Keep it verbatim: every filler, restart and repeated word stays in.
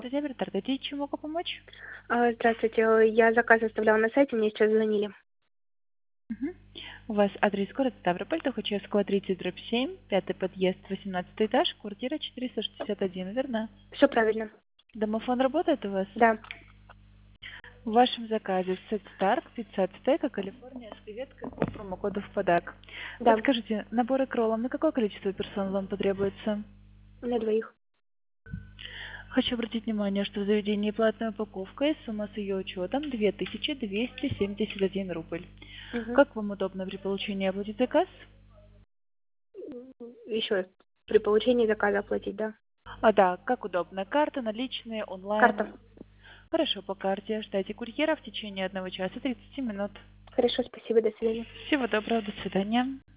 Здравствуйте, Таргати, чем могу помочь? А, Здравствуйте. э, Я заказ оставляла на сайте, мне сейчас звонили. Мгм. У вас адрес город Ставрополь, Тухачевского, тридцать, дробь семь, пятый подъезд, восемнадцатый этаж, квартира четыреста шестьдесят один, верно? Все правильно. Домофон работает у вас? Да, В вашем заказе сет Старк, пицца Ацтека, Калифорния с креветкой по промокоду в подарок. да, Подскажите, набор кроллом на какое количество персон вам потребуется? на двоих. Хочу обратить внимание, что в заведении платная упаковка и сумма с ее учетом две тысячи двести семьдесят один рубль. Угу. Как вам удобно при получении оплатить заказ? Еще раз. При получении заказа оплатить, да? А, да, как удобно. Карта, наличные, онлайн. Карта. Хорошо, по карте. Ждайте курьера в течение одного часа тридцати минут. Хорошо, спасибо, до свидания. Всего доброго, до свидания.